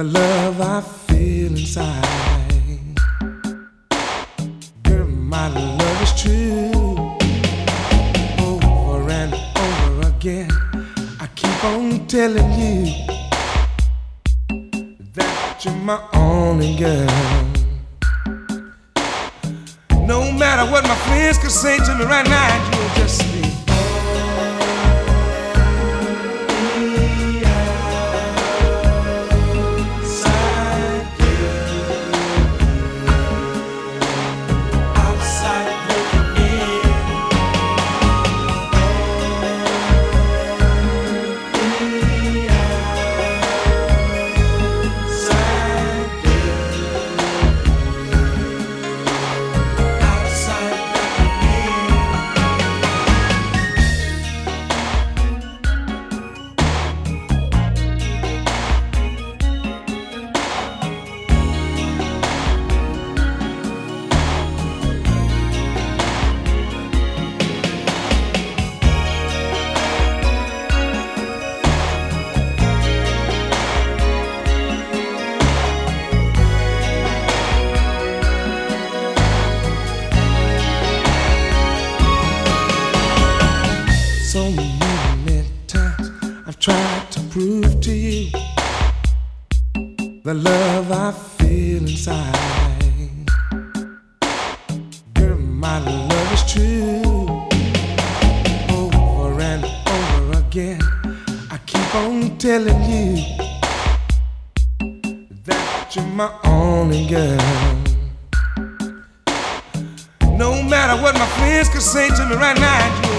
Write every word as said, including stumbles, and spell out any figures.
the love I feel inside. Girl, my love is true. Over and over again, I keep on telling you that you're my only girl. No matter what my friends could say to me right now, you'll just be so many times I've tried to prove to you the love I feel inside. Girl, my love is true. Over and over again, I keep on telling you that you're my only girl. No matter what my friends could say to me right now, you